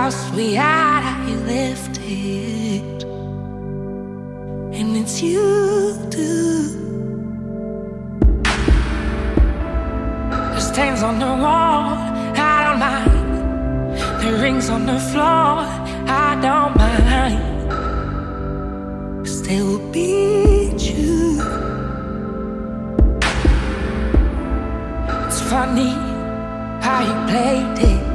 house we had, I left it, and it's you too. The stains on the wall, I don't mind. The rings on the floor, I don't mind. 'Cause they will be true. It's funny how you played it.